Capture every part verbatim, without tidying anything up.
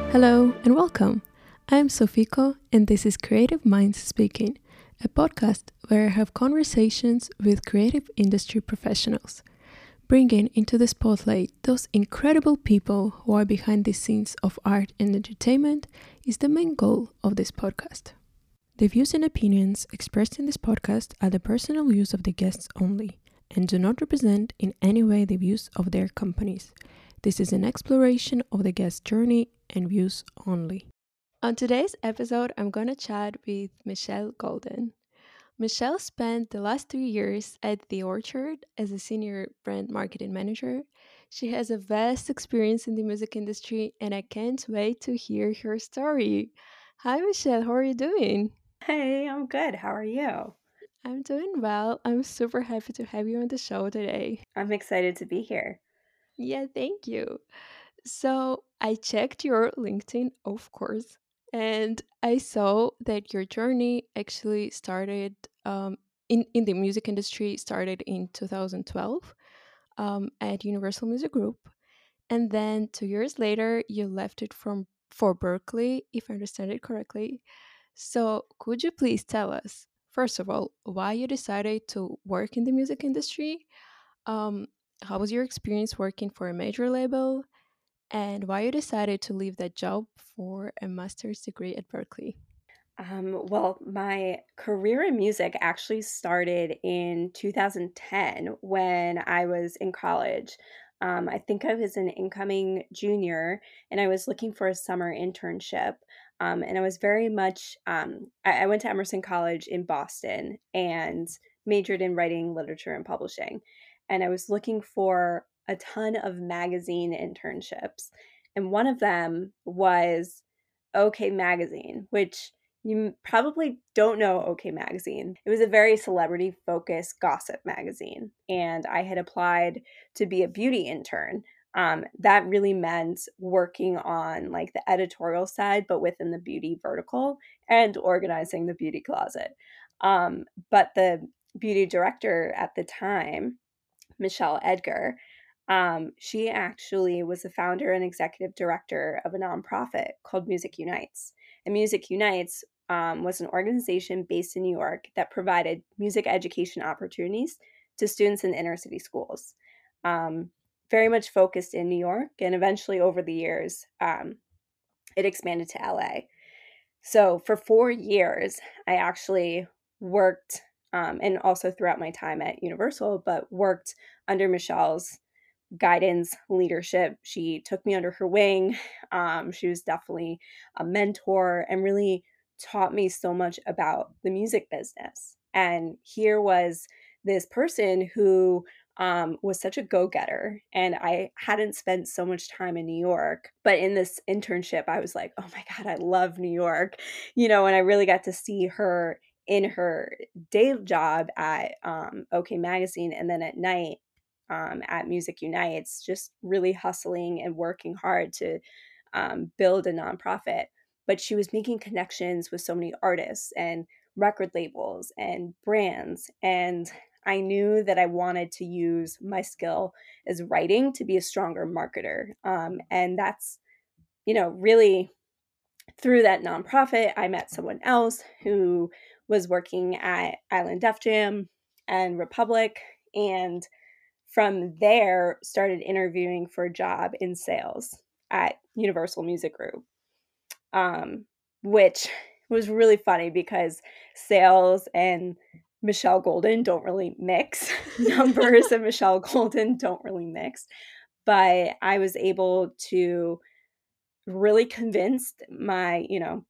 Hello and welcome. I'm Sofiko and this is Creative Minds Speaking, a podcast where I have conversations with creative industry professionals, bringing into the spotlight those incredible people who are behind the scenes of art and entertainment is the main goal of this podcast. The views and opinions expressed in this podcast are the personal views of the guests only and do not represent in any way the views of their companies. This is an exploration of the guest's journey and views only. On today's episode, I'm going to chat with Michelle Golden. Michelle spent the last three years at The Orchard as a senior brand marketing manager. She has a vast experience in the music industry, and I can't wait to hear her story. Hi, Michelle. How are you doing? Hey, I'm good. How are you? I'm doing well. I'm super happy to have you on the show today. I'm excited to be here. Yeah, thank you. So I checked your LinkedIn, of course, and I saw that your journey actually started um, in, in the music industry, started in two thousand twelve um, at Universal Music Group. And then two years later, you left it from for Berkeley, if I understand it correctly. So could you please tell us, first of all, why you decided to work in the music industry? Um, how was your experience working for a major label? And why you decided to leave that job for a master's degree at Berkeley? Um, well, my career in music actually started in two thousand ten when I was in college. Um, I think I was an incoming junior and I was looking for a summer internship. Um, and I was very much, um, I, I went to Emerson College in Boston and majored in writing, literature, and publishing. And I was looking for a ton of magazine internships. And one of them was OK Magazine, which you probably don't know OK Magazine. It was a very celebrity focused gossip magazine, and I had applied to be a beauty intern. Um, that really meant working on like the editorial side, but within the beauty vertical and organizing the beauty closet. Um, but the beauty director at the time, Michelle Edgar, um, she actually was the founder and executive director of a nonprofit called Music Unites. And Music Unites um, was an organization based in New York that provided music education opportunities to students in inner city schools. Um, very much focused in New York, and eventually over the years, um, it expanded to L A. So for four years, I actually worked, um, and also throughout my time at Universal, but worked under Michelle's guidance, leadership. She took me under her wing. Um, she was definitely a mentor and really taught me so much about the music business. And here was this person who um, was such a go getter. And I hadn't spent so much time in New York. But in this internship, I was like, oh my God, I love New York. You know, and I really got to see her in her day job at um, OK Magazine. And then at night, um, at Music Unites, just really hustling and working hard to um, build a nonprofit. But she was making connections with so many artists and record labels and brands. And I knew that I wanted to use my skill as writing to be a stronger marketer. Um, and that's, you know, really through that nonprofit, I met someone else who was working at Island Def Jam and Republic. And from there started interviewing for a job in sales at Universal Music Group, um, which was really funny because sales and Michelle Golden don't really mix. Numbers and Michelle Golden don't really mix. But I was able to really convince my, you know,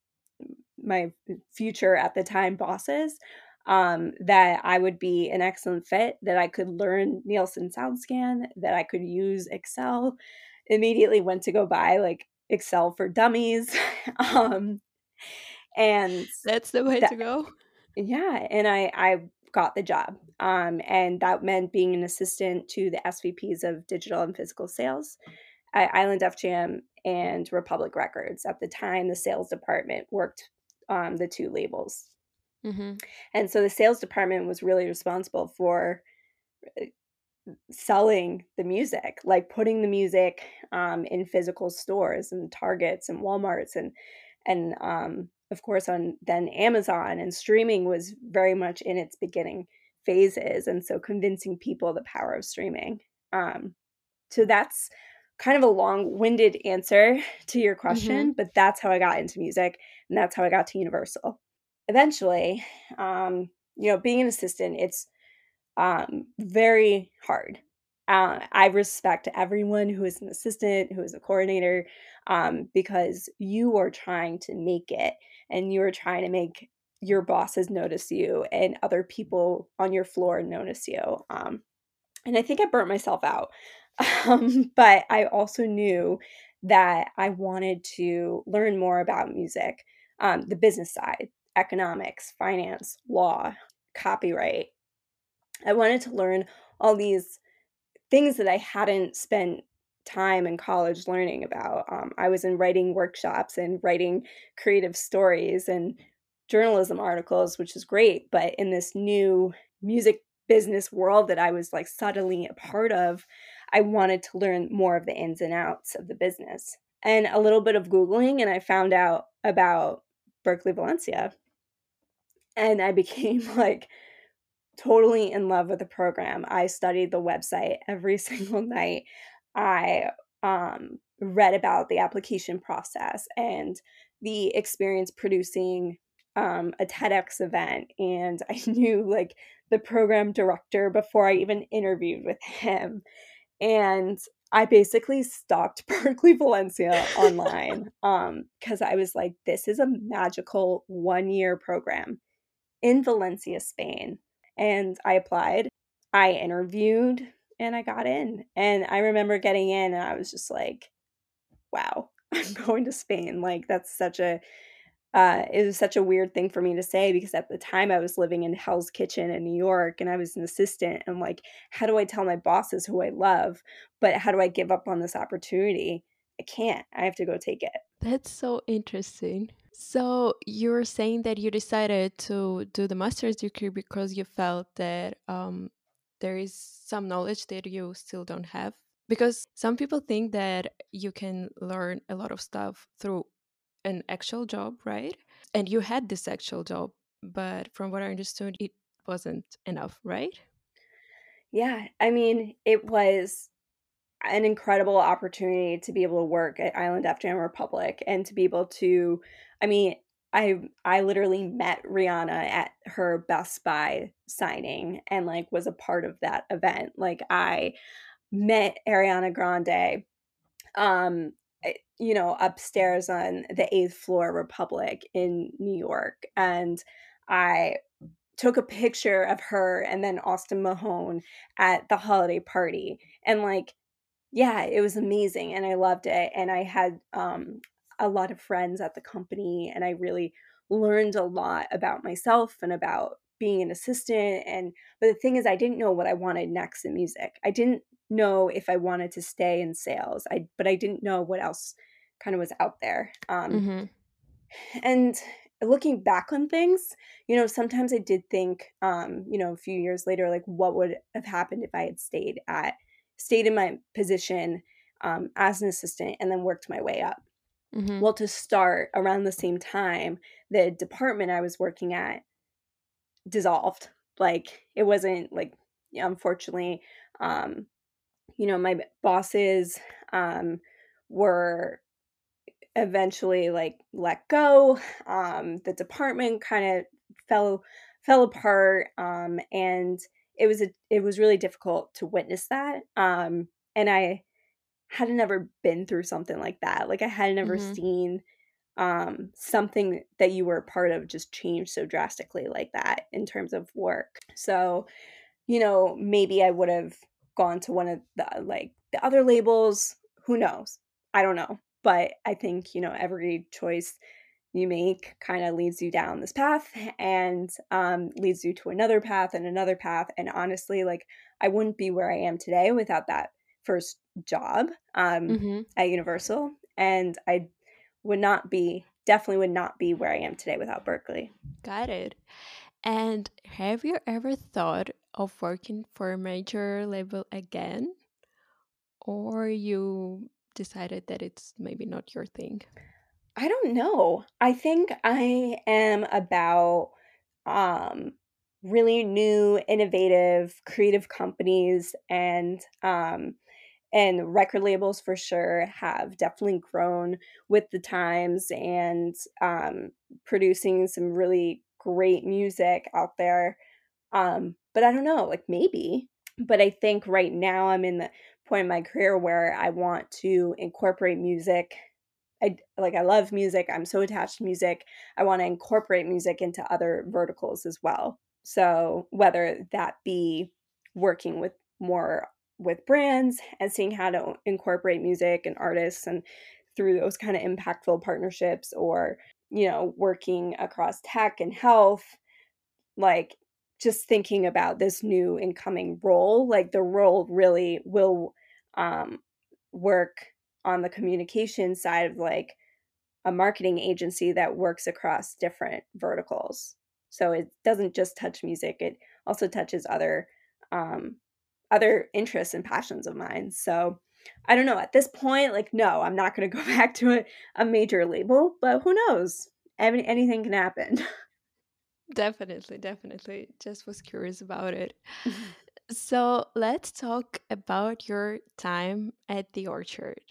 my future at the time bosses um, that I would be an excellent fit, that I could learn Nielsen SoundScan, that I could use Excel. Immediately went to go buy like Excel for Dummies. um, and That's the way that, to go. yeah, and I, I got the job. Um, and that meant being an assistant to the S V Ps of digital and physical sales at Island Def Jam and Republic Records. At the time, the sales department worked um, the two labels. Mm-hmm. And so the sales department was really responsible for selling the music, like putting the music um, in physical stores and Targets and Walmarts and and um, of course on then Amazon, and streaming was very much in its beginning phases, and so convincing people the power of streaming. Um, so that's kind of a long-winded answer to your Mm-hmm. question, but that's how I got into music, and that's how I got to Universal. Eventually, um, you know, being an assistant, it's um, very hard. Uh, I respect everyone who is an assistant, who is a coordinator, um, because you are trying to make it, and you are trying to make your bosses notice you and other people on your floor notice you. Um, and I think I burnt myself out. Um, but I also knew that I wanted to learn more about music, um, the business side, economics, finance, law, copyright. I wanted to learn all these things that I hadn't spent time in college learning about. Um, I was in writing workshops and writing creative stories and journalism articles, which is great. But in this new music business world that I was like suddenly a part of, I wanted to learn more of the ins and outs of the business. And a little bit of Googling, and I found out about Berkeley Valencia. And I became like totally in love with the program. I studied the website every single night. I um, read about the application process and the experience producing um, a TEDx event. And I knew like the program director before I even interviewed with him. And I basically stalked Berkeley Valencia online um, because I was like, this is a magical one year program in Valencia, Spain. And I applied, I interviewed, and I got in. And I remember getting in and I was just like, wow, I'm going to Spain. Like that's such a uh, it was such a weird thing for me to say because at the time I was living in Hell's Kitchen in New York and I was an assistant. And like, how do I tell my bosses who I love, but how do I give up on this opportunity? I can't. I have to go take it. That's so interesting. So you're saying that you decided to do the master's degree because you felt that um, there is some knowledge that you still don't have? Because some people think that you can learn a lot of stuff through an actual job, right? And you had this actual job, but from what I understood, it wasn't enough, right? Yeah. I mean, it was an incredible opportunity to be able to work at Island Def Jam Republic and to be able to, I mean, I I literally met Rihanna at her Best Buy signing and like was a part of that event. Like I met Ariana Grande um eh, you know, upstairs on the eighth floor Republic in New York, and I took a picture of her and then Austin Mahone at the holiday party. And like yeah, it was amazing, and I loved it, and I had, um, a lot of friends at the company, and I really learned a lot about myself and about being an assistant, and but the thing is I didn't know what I wanted next in music. I didn't know if I wanted to stay in sales, I but I didn't know what else kinda was out there, um, Mm-hmm. and looking back on things, you know, sometimes I did think, um, you know, a few years later, like what would have happened if I had stayed at stayed in my position um, as an assistant and then worked my way up. Mm-hmm. Well, to start around the same time, the department I was working at dissolved. Like it wasn't like, unfortunately, um, you know, my bosses um, were eventually like let go. Um, the department kind of fell fell apart, um, and it was a it was really difficult to witness that. Um, and I had never been through something like that. Like I had never Mm-hmm. seen um, something that you were a part of just change so drastically like that in terms of work. So you know, maybe I would have gone to one of the like the other labels. Who knows? I don't know. But I think, you know, every choice you make kind of leads you down this path and um, leads you to another path and another path. And honestly, like I wouldn't be where I am today without that first job um, Mm-hmm. at Universal. And I would not be, definitely would not be where I am today without Berkeley. Got it. And have you ever thought of working for a major label again, or you decided that it's maybe not your thing? I don't know. I think I am about um, really new, innovative, creative companies, and um, and record labels for sure have definitely grown with the times and um, producing some really great music out there. Um, but I don't know, like maybe. But I think right now I'm in the point in my career where I want to incorporate music. I like I love music. I'm so attached to music. I want to incorporate music into other verticals as well. So whether that be working with more with brands and seeing how to incorporate music and artists and through those kind of impactful partnerships, or you know working across tech and health, like just thinking about this new incoming role, like the role really will um, work on the communication side of like a marketing agency that works across different verticals. So it doesn't just touch music; it also touches other um, other interests and passions of mine. So I don't know. At this point, like, no, I'm not going to go back to a, a major label, but who knows? Any, anything can happen. Definitely, definitely. Just was curious about it. So let's talk about your time at the Orchard.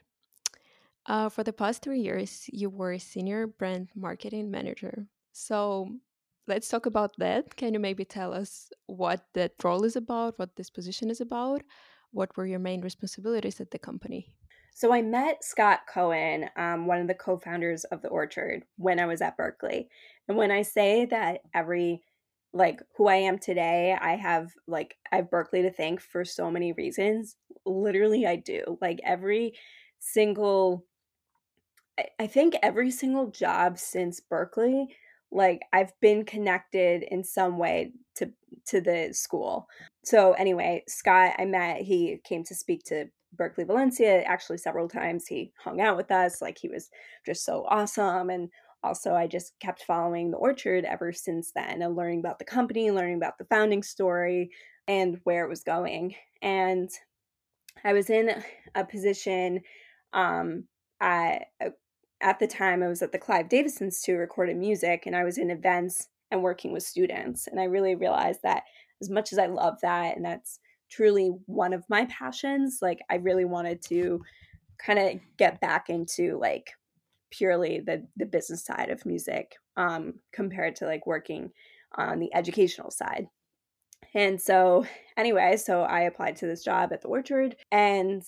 Uh, for the past three years, you were a senior brand marketing manager. So let's talk about that. Can you maybe tell us what that role is about, what this position is about? What were your main responsibilities at the company? So I met Scott Cohen, um, one of the co-founders of the Orchard, when I was at Berkeley. And when I say that every like who I am today, I have like I have Berkeley to thank for so many reasons. Literally, I do. Like every single I I think every single job since Berkeley, like I've been connected in some way to to the school. So anyway, Scott, I met, he came to speak to Berkeley Valencia actually several times. He hung out with us, like he was just so awesome. And also I just kept following the Orchard ever since then and learning about the company, learning about the founding story and where it was going. And I was in a position um, at at the time I was at the Clive Davis Institute recording music, and I was in events and working with students. And I really realized that as much as I love that, and that's truly one of my passions, like I really wanted to kind of get back into like purely the the business side of music um, compared to like working on the educational side. And so, anyway, so I applied to this job at the Orchard and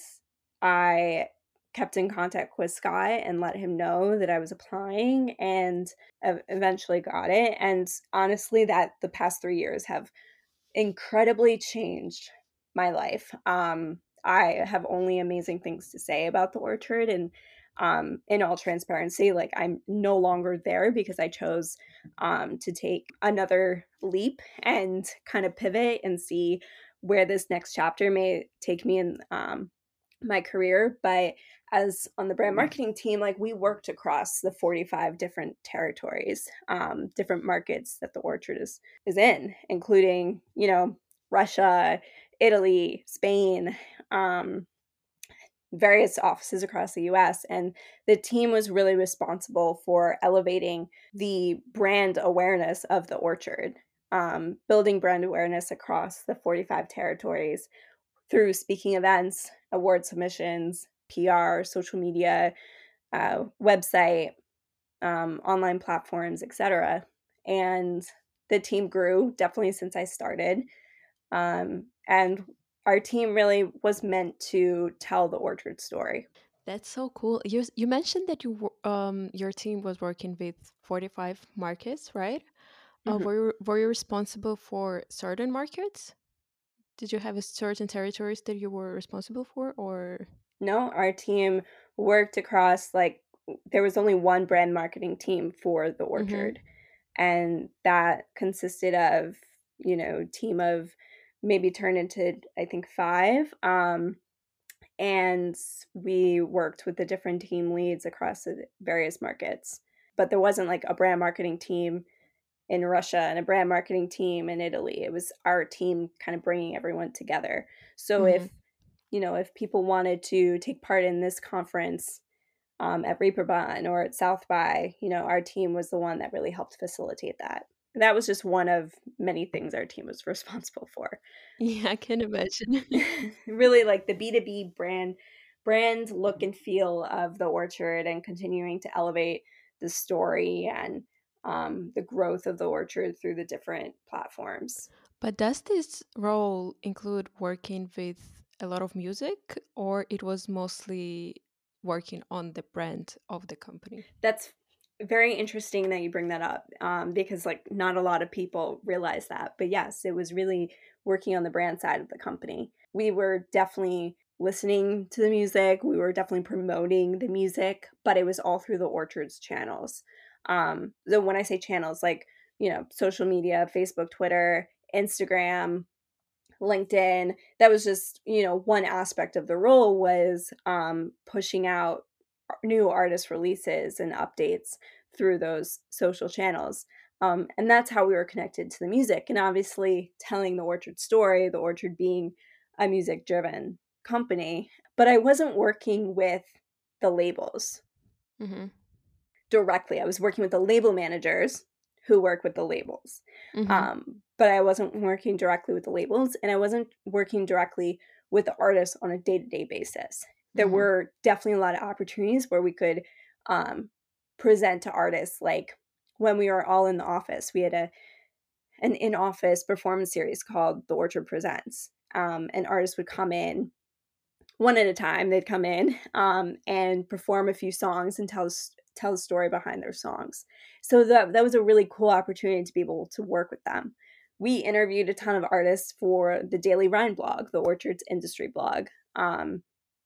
I kept in contact with Scott and let him know that I was applying and ev- eventually got it. And honestly, that the past three years have incredibly changed my life. Um, I have only amazing things to say about the Orchard, and um, in all transparency, like I'm no longer there because I chose um, to take another leap and kind of pivot and see where this next chapter may take me in um, my career. But as on the brand marketing team, like we worked across the forty-five different territories, um, different markets that the Orchard is is in, including, you know, Russia, Italy, Spain, um, various offices across the U S. And the team was really responsible for elevating the brand awareness of the Orchard, um, building brand awareness across the forty-five territories through speaking events, award submissions, P R, social media, uh, website, um, online platforms, et cetera. And the team grew definitely since I started. Um, and our team really was meant to tell the Orchard story. That's so cool. You you mentioned that you wo- um your team was working with forty-five markets, right? Uh, Mhm. were you, were you responsible for certain markets? Did you have a certain territories that you were responsible for, or? No, our team worked across like there was only one brand marketing team for the Mm-hmm. Orchard, and that consisted of, you know, team of maybe turned into I think five. Um, and we worked with the different team leads across the various markets. But there wasn't like a brand marketing team in Russia and a brand marketing team in Italy. It was our team kind of bringing everyone together. So Mm-hmm. if, you know, if people wanted to take part in this conference um, at Reeperbahn or at South by, you know, our team was the one that really helped facilitate that. That was just one of many things our team was responsible for. Yeah, I can imagine. Really like the B two B brand brand look and feel of the orchard and continuing to elevate the story and um, the growth of the orchard through the different platforms. But does this role include working with a lot of music, or it was mostly working on the brand of the company? That's very interesting that you bring that up um, because like not a lot of people realize that. But yes, it was really working on the brand side of the company. We were definitely listening to the music. We were definitely promoting the music, but it was all through the Orchard's channels. Um, so when I say channels, like, you know, social media, Facebook, Twitter, Instagram, LinkedIn, that was just, you know, one aspect of the role was um, pushing out new artist releases and updates through those social channels. Um, and that's how we were connected to the music. And obviously, telling the Orchard story, the Orchard being a music driven company. But I wasn't working with the labels Mm-hmm. directly. I was working with the label managers who work with the labels. Mm-hmm. Um, but I wasn't working directly with the labels and I wasn't working directly with the artists on a day to day basis. There Mm-hmm. were definitely a lot of opportunities where we could um, present to artists. Like when we were all in the office, we had a an in office performance series called The Orchard Presents. Um, and artists would come in one at a time. They'd come in um, and perform a few songs and tell tell the story behind their songs. So that that was a really cool opportunity to be able to work with them. We interviewed a ton of artists for the Daily Rind blog, the Orchards industry blog, um,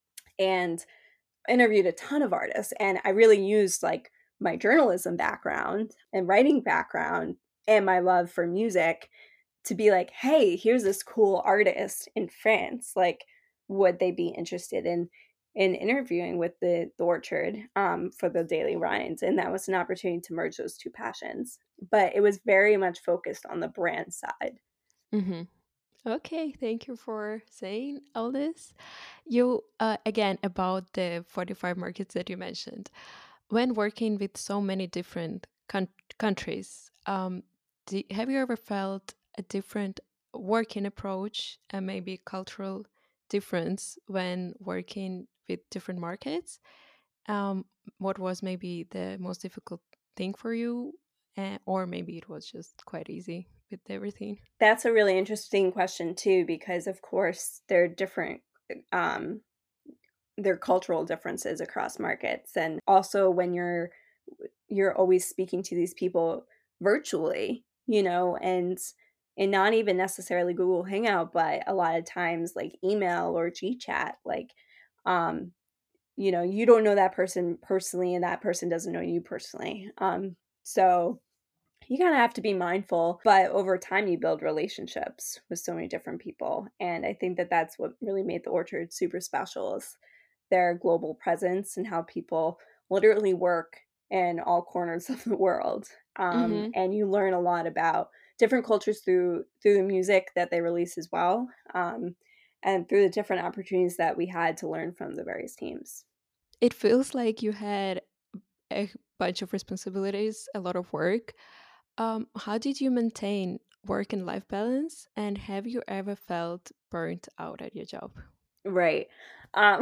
and interviewed a ton of artists. And I really used like my journalism background and writing background and my love for music to be like, hey, here's this cool artist in France. Like, would they be interested in in interviewing with the, the Orchard um, for the Daily Rinds? And that was an opportunity to merge those two passions. But it was very much focused on the brand side. Mm-hmm. Okay, thank you for saying all this. You, uh, again, about the forty-five markets that you mentioned. When working with so many different coun- countries, um, do, have you ever felt a different working approach and maybe cultural difference when working with different markets? Um, what was maybe the most difficult thing for you? Uh, or maybe it was just quite easy with everything? That's a really interesting question too, because of course there are different um there are cultural differences across markets. And also when you're you're always speaking to these people virtually, you know, and and not even necessarily Google Hangout, but a lot of times like email or G Chat, like um, you know, you don't know that person personally and that person doesn't know you personally. Um, so you kind of have to be mindful, but over time you build relationships with so many different people. And I think that that's what really made the Orchard super special is their global presence and how people literally work in all corners of the world. Um, Mm-hmm. and you learn a lot about different cultures through through the music that they release as well, um, and through the different opportunities that we had to learn from the various teams. It feels like you had a bunch of responsibilities, a lot of work. Um, how did you maintain work and life balance? And have you ever felt burnt out at your job? Right. Um,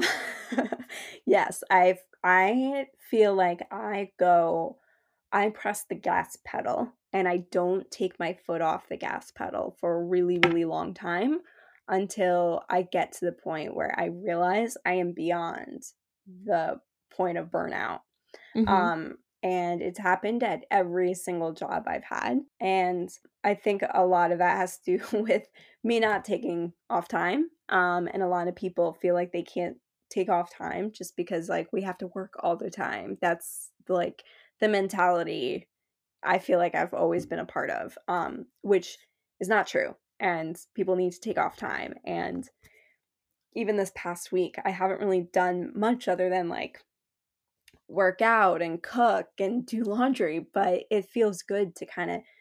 yes, I I feel like I go I press the gas pedal and I don't take my foot off the gas pedal for a really, really long time until I get to the point where I realize I am beyond the point of burnout. Mm-hmm. Um, and it's happened at every single job I've had. And I think a lot of that has to do with me not taking off time. Um, and a lot of people feel like they can't take off time just because like we have to work all the time. That's like the mentality I feel like I've always been a part of, um, which is not true. And people need to take off time. And even this past week, I haven't really done much other than like work out and cook and do laundry, but it feels good to kind of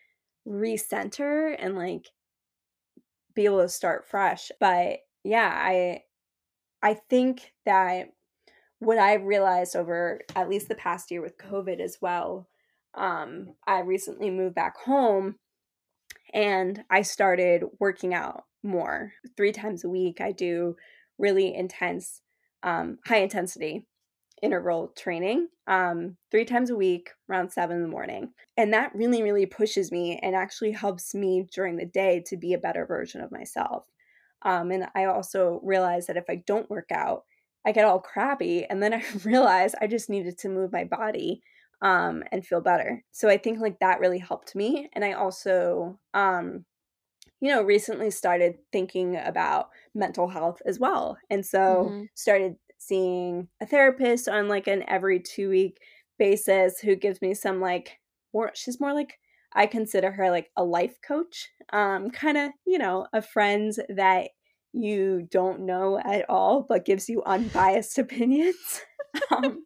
recenter and like be able to start fresh. But yeah, I I think that what I've realized over at least the past year with COVID as well, um, I recently moved back home and I started working out more. Three times a week, I do really intense, um, high intensity interval training um, three times a week around seven in the morning. And that really, really pushes me and actually helps me during the day to be a better version of myself. Um, and I also realized that if I don't work out, I get all crappy. And then I realized I just needed to move my body um, and feel better. So I think like that really helped me. And I also, um, you know, recently started thinking about mental health as well. And so Mm-hmm. started seeing a therapist on like an every two week basis who gives me some like more, she's more like, I consider her like a life coach, um, kind of, you know, a friend that you don't know at all, but gives you unbiased opinions. um,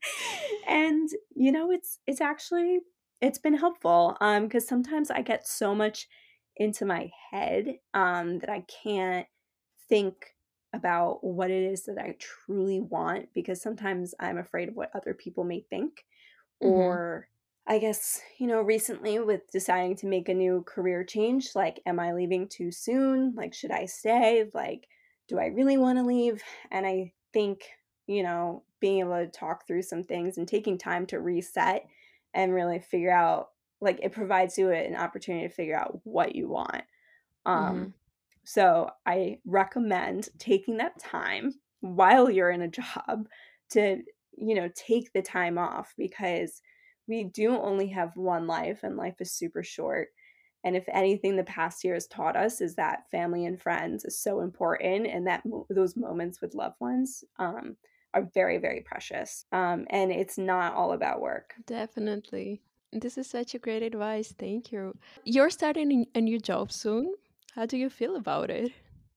and you know it's it's actually it's been helpful um because sometimes I get so much into my head um that I can't think about what it is that I truly want because sometimes I'm afraid of what other people may think. Mm-hmm. Or I guess, you know, recently with deciding to make a new career change, like, am I leaving too soon? Like, should I stay? Like, do I really want to leave? And I think, you know, being able to talk through some things and taking time to reset and really figure out, like, it provides you an opportunity to figure out what you want. Mm-hmm. Um, so I recommend taking that time while you're in a job to, you know, take the time off because we do only have one life and life is super short. And if anything, the past year has taught us is that family and friends is so important, and that mo- those moments with loved ones um, are very, very precious. Um, and it's not all about work. Definitely. This is such a great advice. Thank you. You're starting a new job soon. How do you feel about it?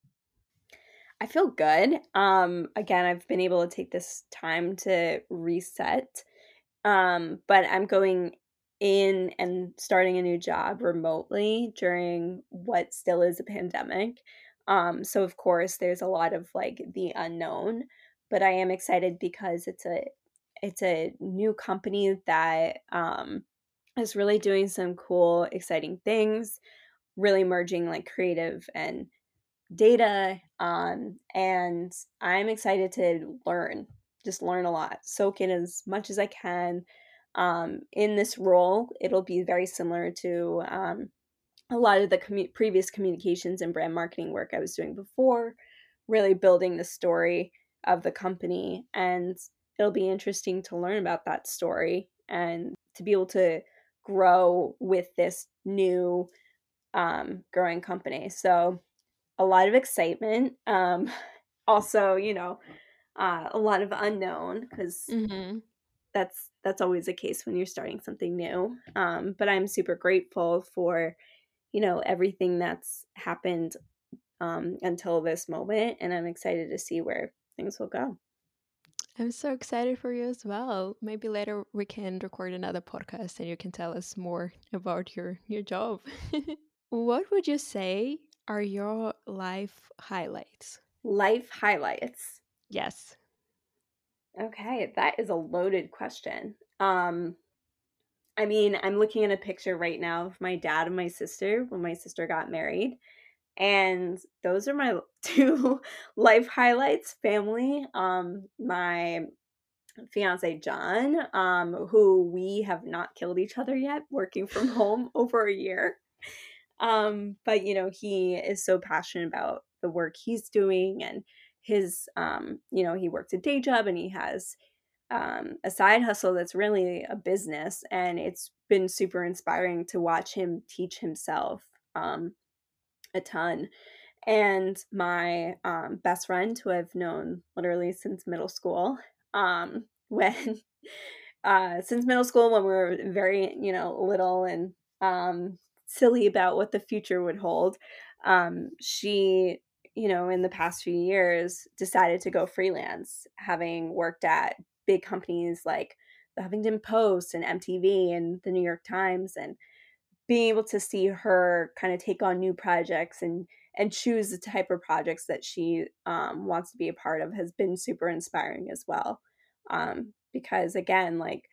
I feel good. Um, again, I've been able to take this time to reset. Um, but I'm going in and starting a new job remotely during what still is a pandemic. Um, so of course there's a lot of like the unknown, but I am excited because it's a it's a new company that um is really doing some cool, exciting things, really merging like creative and data. Um, and I'm excited to learn, just learn a lot, soak in as much as I can. Um, in this role, it'll be very similar to um, a lot of the commu- previous communications and brand marketing work I was doing before, really building the story of the company. And it'll be interesting to learn about that story and to be able to grow with this new um, growing company. So a lot of excitement. Um, also, you know, uh, a lot of unknown because Mm-hmm. that's that's always the case when you're starting something new. Um, but I'm super grateful for you know everything that's happened um, until this moment, and I'm excited to see where things will go. I'm so excited for you as well. Maybe later we can record another podcast and you can tell us more about your new job. What would you say are your life highlights? Life highlights. Yes. Okay, that is a loaded question. Um, I mean, I'm looking at a picture right now of my dad and my sister when my sister got married. And those are my two life highlights, family. Um, my fiance John, um, who we have not killed each other yet, working from home over a year. Um, but you know, he is so passionate about the work he's doing and his um, you know, he works a day job and he has um, a side hustle that's really a business, and it's been super inspiring to watch him teach himself um, a ton. And my um, best friend, who I've known literally since middle school, um, when uh, since middle school when we were very, you know, little and um, silly about what the future would hold, um, she, you know, in the past few years decided to go freelance, having worked at big companies like the Huffington Post and M T V and the New York Times, and being able to see her kind of take on new projects and and choose the type of projects that she um, wants to be a part of has been super inspiring as well. Um, because again, like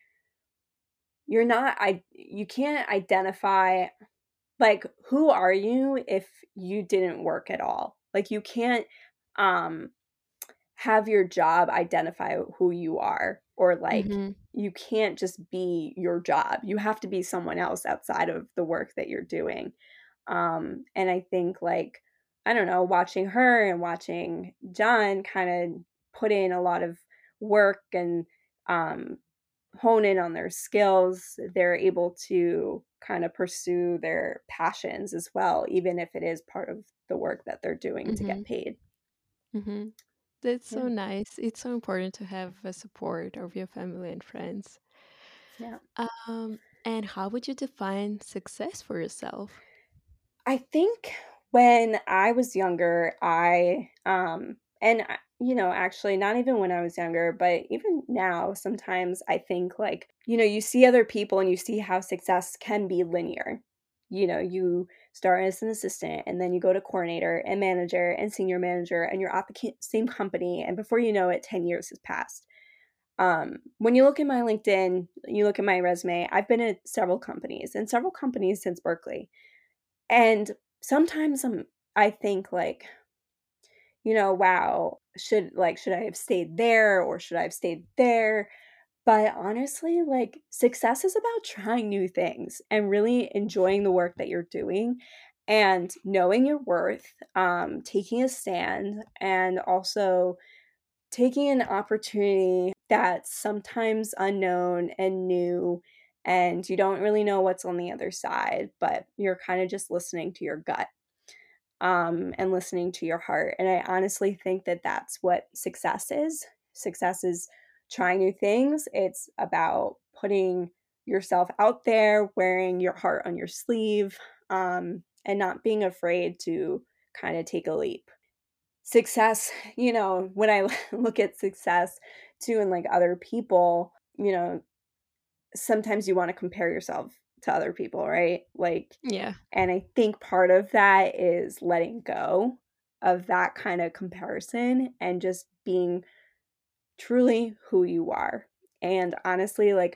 you're not, I you can't identify like who are you if you didn't work at all. Like you can't um, have your job identify who you are, or like Mm-hmm. you can't just be your job. You have to be someone else outside of the work that you're doing. Um, and I think like, I don't know, watching her and watching John kind of put in a lot of work and um, hone in on their skills, they're able to kind of pursue their passions as well, even if it is part of the work that they're doing to Mm-hmm. get paid. Mm-hmm. That's Yeah. so nice. It's so important to have a support of your family and friends. Yeah. Um, and how would you define success for yourself? I think when I was younger, I, um, and, I- you know, actually, not even when I was younger, but even now, sometimes I think like, you know, you see other people and you see how success can be linear. You know, you start as an assistant and then you go to coordinator and manager and senior manager, and you're at the ca- same company. And before you know it, ten years has passed. Um, when you look at my LinkedIn, you look at my resume, I've been at several companies and several companies since Berkeley. And sometimes I'm I think like, you know, wow, should like should I have stayed there or should I have stayed there? But honestly, like success is about trying new things and really enjoying the work that you're doing and knowing your worth, um, taking a stand, and also taking an opportunity that's sometimes unknown and new, and you don't really know what's on the other side, but you're kind of just listening to your gut, um, and listening to your heart. And I honestly think that that's what success is. Success is trying new things. It's about putting yourself out there, wearing your heart on your sleeve, um, and not being afraid to kind of take a leap. Success, you know, when I look at success too and like other people, you know, sometimes you want to compare yourself to other people, right? Like, Yeah. and I think part of that is letting go of that kind of comparison and just being truly who you are. And honestly, like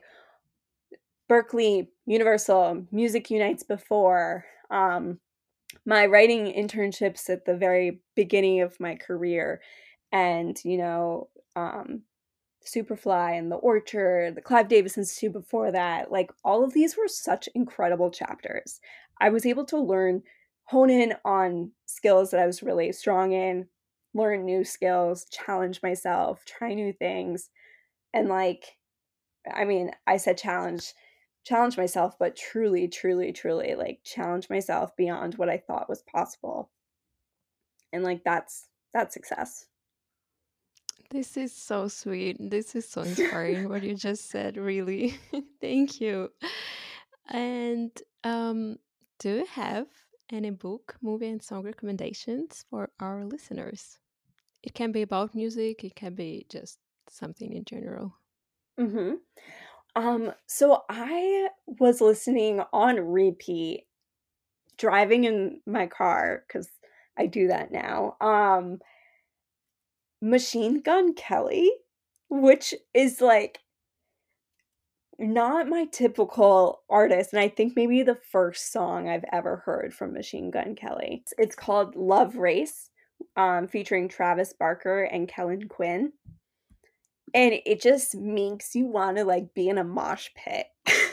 Berkeley, Universal, Music Unites before, um, my writing internships at the very beginning of my career, and, you know, um, Superfly and The Orchard, the Clive Davis Institute before that, like all of these were such incredible chapters. I was able to learn, hone in on skills that I was really strong in, learn new skills, challenge myself, try new things. And like, I mean, I said challenge, challenge myself, but truly, truly, truly like challenge myself beyond what I thought was possible. And like that's that's success. This is so sweet. This is so inspiring what you just said, really. Thank you. And um, do you have any book, movie, and song recommendations for our listeners? It can be about music, it can be just something in general. Mhm. Um, so I was listening on repeat driving in my car because I do that now. Um, Machine Gun Kelly, which is like not my typical artist, and I think maybe the first song I've ever heard from Machine Gun Kelly. It's it's called Love Race, um, featuring Travis Barker and Kellen Quinn. And it just makes you want to like be in a mosh pit.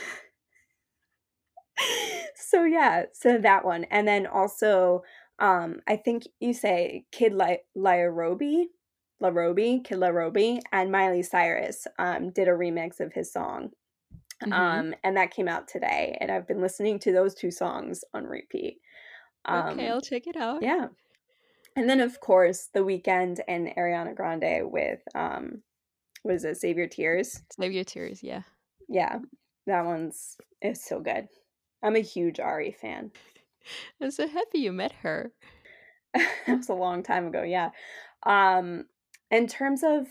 So yeah, so that one. And then also, um, I think you say Kid Li- Lairobi, Larobi, Kid Larobi, and Miley Cyrus um, did a remix of his song. Mm-hmm. Um, and that came out today. And I've been listening to those two songs on repeat. Okay, Um, I'll check it out. yeah. And then, of course, The Weeknd and Ariana Grande with, um, what is it, Save Your Tears? Save your tears, yeah. Yeah, that one's is so good. I'm a huge Ari fan. I'm so happy you met her. That was a long time ago, yeah. Um, in terms of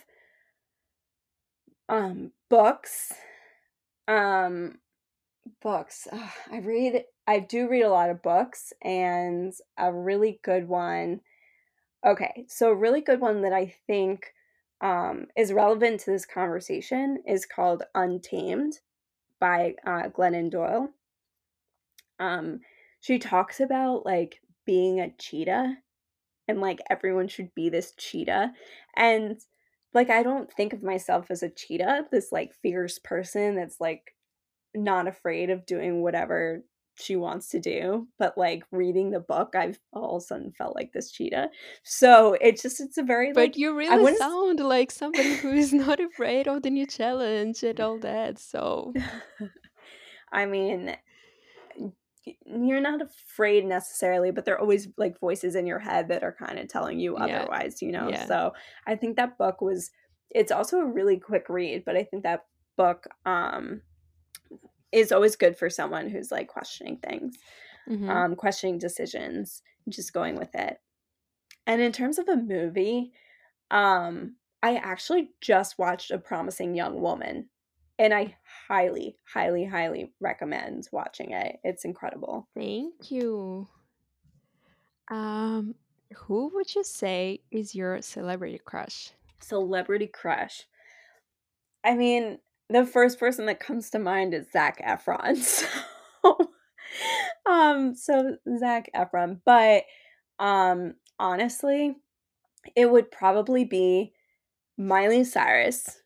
um books, um books, ugh, I read I do read a lot of books, and a really good one. Okay, so a really good one that I think um, is relevant to this conversation is called Untamed by uh, Glennon Doyle. Um, she talks about like being a cheetah and like everyone should be this cheetah. And like I don't think of myself as a cheetah, this like fierce person that's like not afraid of doing whatever she wants to do, but like reading the book I've all of a sudden felt like this cheetah. So it's just it's a very But like you I really wouldn't sound like somebody who is not afraid of the new challenge and all that. So, I mean, you're not afraid necessarily, but there are always like voices in your head that are kind of telling you yeah, otherwise, you know? yeah. So I think that book was, it's also a really quick read, but I think that book um, is always good for someone who's like questioning things, Mm-hmm. um, questioning decisions, just going with it. And in terms of a movie, um, I actually just watched A Promising Young Woman, and I highly, highly, highly recommend watching it. It's incredible. Thank you. Um, who would you say is your celebrity crush? Celebrity crush. I mean, the first person that comes to mind is Zac Efron. So, um, so Zac Efron, but um, honestly, it would probably be Miley Cyrus,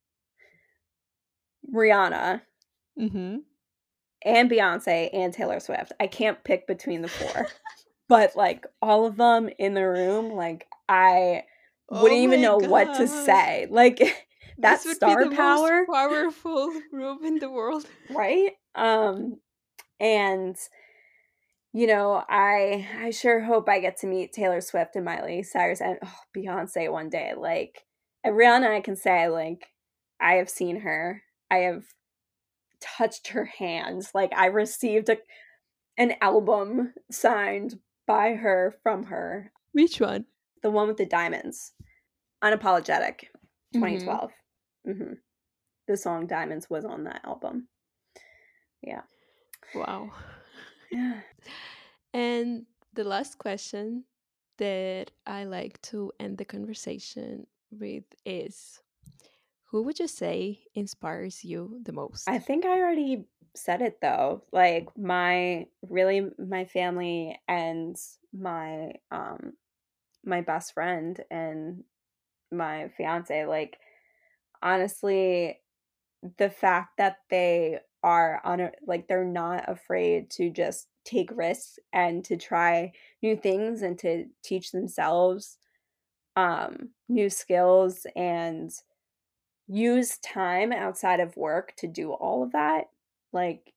Rihanna, Mm-hmm. and Beyonce and Taylor Swift. I can't pick between the four, but like all of them in the room, like I Oh wouldn't even my know what to god. say. Like This that would be star the most power, powerful room in the world. right? Um, and you know, I I sure hope I get to meet Taylor Swift and Miley Cyrus and oh, Beyonce one day. Like, and Rihanna, I can say like I have seen her. I have touched her hands. Like I received a, an album signed by her from her. Which one? The one with the diamonds, Unapologetic, Mm-hmm. twenty twelve. Mm-hmm. The song Diamonds was on that album. Yeah. Wow. Yeah. And the last question that I like to end the conversation with is, who would you say inspires you the I most? think I already said it though. Like my really my family and my um my best friend and my fiance, like honestly, the fact that they are on a, like they're not afraid to just take risks and to try new things and to teach themselves um new skills and use time outside of work to do all of that. Like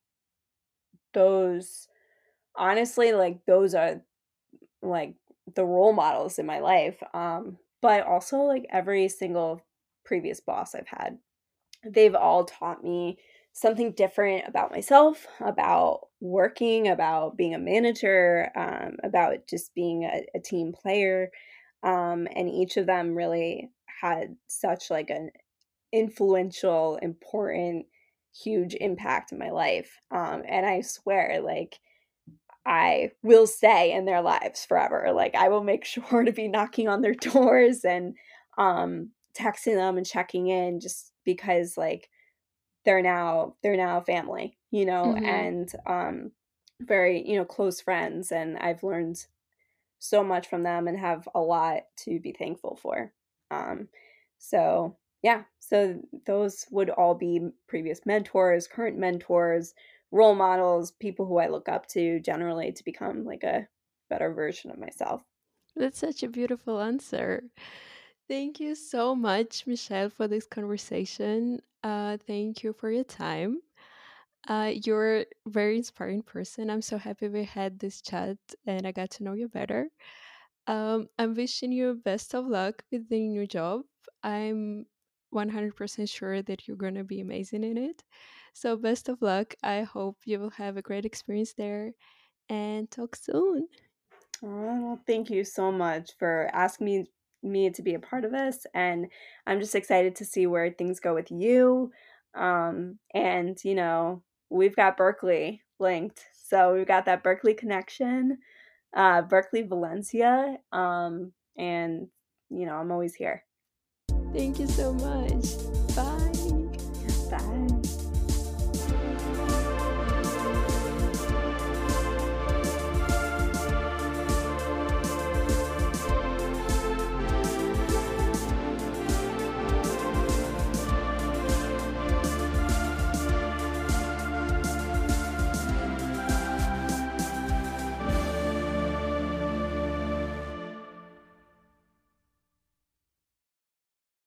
those honestly, like those are like the role models in my life. Um, but also like every single previous boss I've had, they've all taught me something different about myself, about working, about being a manager, um, about just being a, a team player. Um, and each of them really had such like an influential, important, huge impact in my life. Um, and I swear, like I will stay in their lives forever. Like I will make sure to be knocking on their doors and um texting them and checking in just because like they're now they're now family, you know, Mm-hmm. and um very, you know, close friends and I've learned so much from them and have a lot to be thankful for. Um so yeah, so those would all be previous mentors, current mentors, role models, people who I look up to generally to become like a better version of myself. That's such a beautiful answer. Thank you so much, Michelle, for this conversation. Uh, thank you for your time. Uh, you're a very inspiring person. I'm so happy we had this chat and I got to know you better. Um, I'm wishing you best of luck with the new job. I'm one hundred percent sure that you're going to be amazing in it. So, best of luck. I hope you will have a great experience there and talk soon. Oh, well, thank you so much for asking me me to be a part of this, and I'm just excited to see where things go with you. Um, and you know, we've got Berkeley linked, So we've got that Berkeley connection, uh, Berkeley, Valencia, um, and, you know, I'm always here. Thank you so much. Bye. Bye.